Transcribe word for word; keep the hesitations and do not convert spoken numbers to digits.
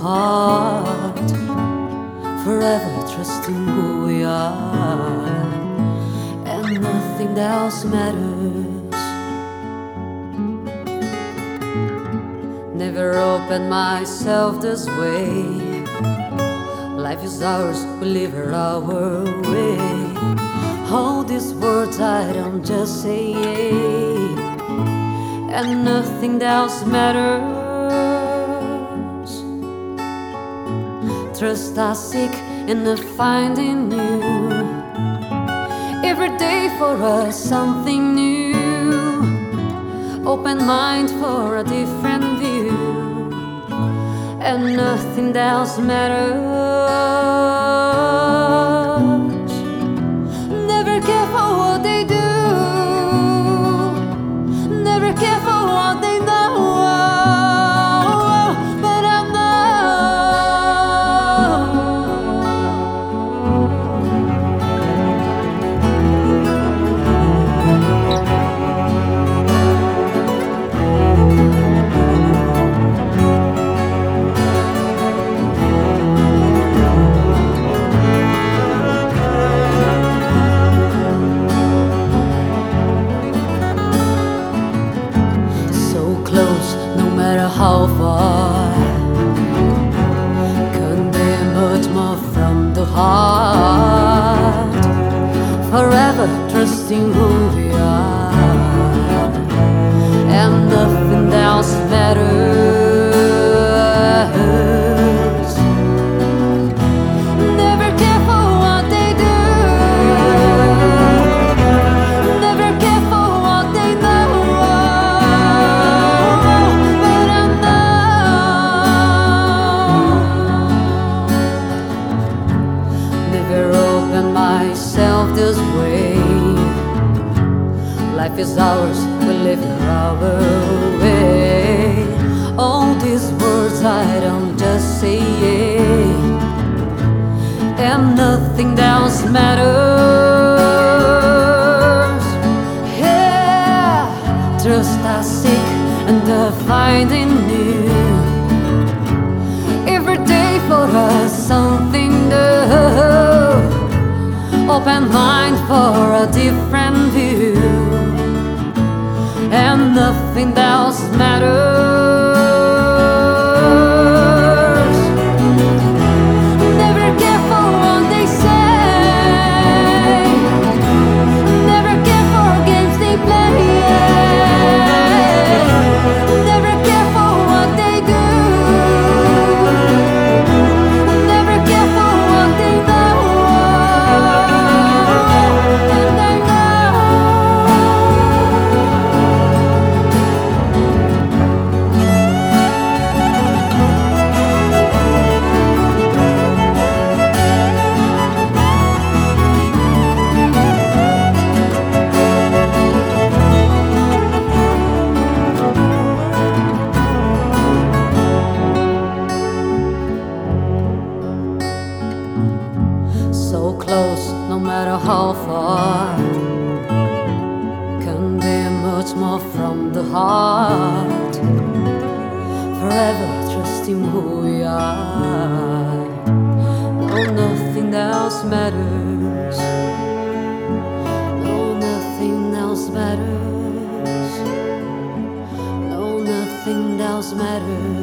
heart, forever trusting who we are, and nothing else matters. Never opened myself this way. Life is ours, we live it our way. All these words I don't just say, and nothing else matters. Trust I seek and I find in you. Every day for us something new. Open mind for a different view, and nothing else matters. Never care for what they do, never care for what they know, but I how far can they much more from the heart, forever trusting who we are, and nothing else matters. Never care for what they do, never care for what they know. Myself this way. Life is ours, we live it our way. All these words I don't just say, and nothing else matters. Yeah, trust I seek and I find in you. Every day for us something new. Open mind for a different view, and nothing else matters. Never care for what they say, never care for games they play, never care for what they do, never care for what they know. So close, no matter how far, can be much more from the heart, forever trusting who we are. No, nothing else matters. No, nothing else matters. No, nothing else matters.